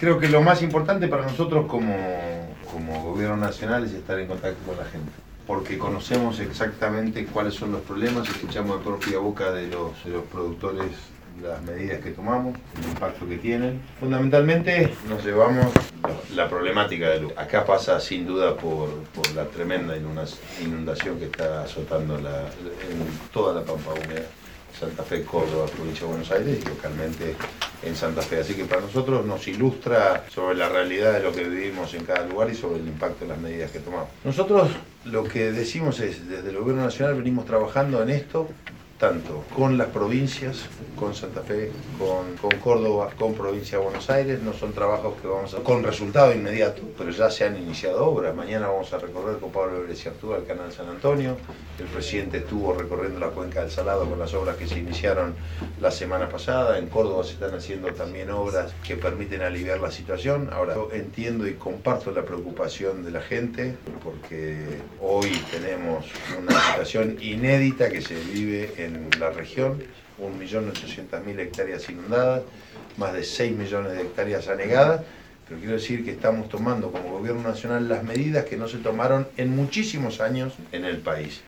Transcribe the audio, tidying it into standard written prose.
Creo que lo más importante para nosotros como gobierno nacional es estar en contacto con la gente, porque conocemos exactamente cuáles son los problemas, escuchamos de propia boca de los productores las medidas que tomamos, el impacto que tienen. Fundamentalmente nos llevamos la problemática de luz. Acá pasa sin duda por la tremenda inundación que está azotando en toda la Pampa Húmeda, Santa Fe, Córdoba, provincia de Buenos Aires y localmente en Santa Fe. Así que para nosotros nos ilustra sobre la realidad de lo que vivimos en cada lugar y sobre el impacto de las medidas que tomamos. Nosotros lo que decimos es, desde el Gobierno Nacional venimos trabajando en esto, tanto con las provincias, con Santa Fe, con Córdoba, con provincia de Buenos Aires. No son trabajos que vamos a con resultado inmediato, pero ya se han iniciado obras. Mañana vamos a recorrer con Pablo Bresciartúa el canal San Antonio. El presidente estuvo recorriendo la cuenca del Salado con las obras que se iniciaron la semana pasada. En Córdoba se están haciendo también obras que permiten aliviar la situación. Ahora, yo entiendo y comparto la preocupación de la gente, porque hoy tenemos una situación inédita que se vive en la región, 1.800.000 hectáreas inundadas, más de 6 millones de hectáreas anegadas, pero quiero decir que estamos tomando como Gobierno Nacional las medidas que no se tomaron en muchísimos años en el país.